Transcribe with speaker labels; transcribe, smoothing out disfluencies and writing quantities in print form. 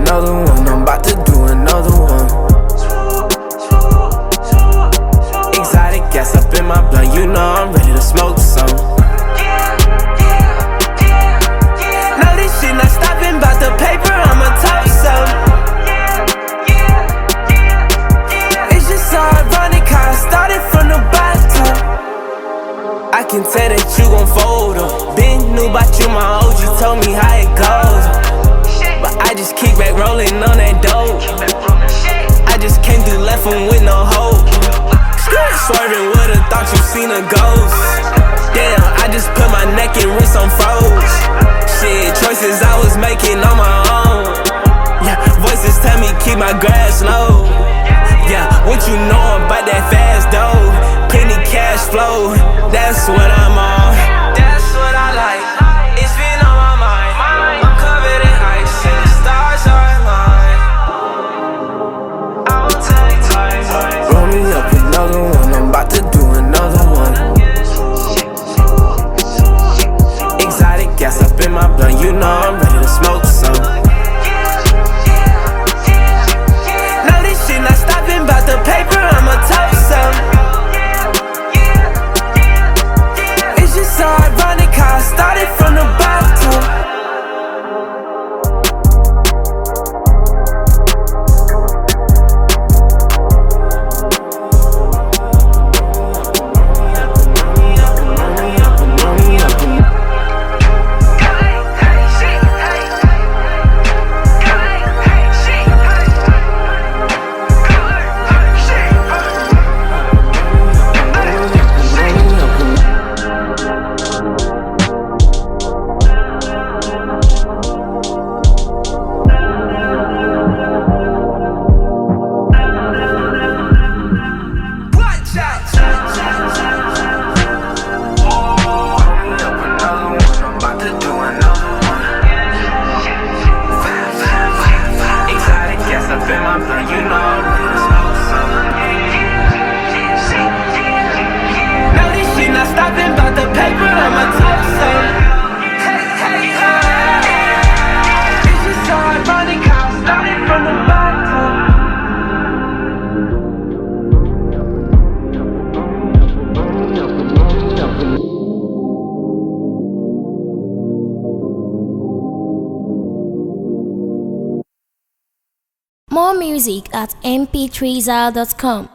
Speaker 1: another one. I'm about to do another one. Exotic gas up in my blood, you know I'm ready to smoke some. No, this shit not stopping, bout the paper, I'ma toss some. It's just so ironic how I started from the bottom. I can tell that you gon' fold up. Been knew about you, my OG told me how it goes. But I just kick back rolling on that dope. I just can't do left with no hope. Swerving would've thought you seen a ghost. Damn, I just put my neck and wrist on froze. Shit, choices I was making on my own. Yeah, voices tell me keep my grass low. Yeah, what you know about that fast dough? Penny cash flow, that's what I'm on. That's what I like, it's been on my mind. I'm covered in ice and the stars are aligned. I'll take time. Roll me up another one, I'm about to do another one. Exotic gas up in my blood, you know I'm ready to smoke some. No, this shit not stopping, bout the paper, I'ma toast some. It's just so ironic how I started from the bottom.
Speaker 2: More music at mp3zal.com.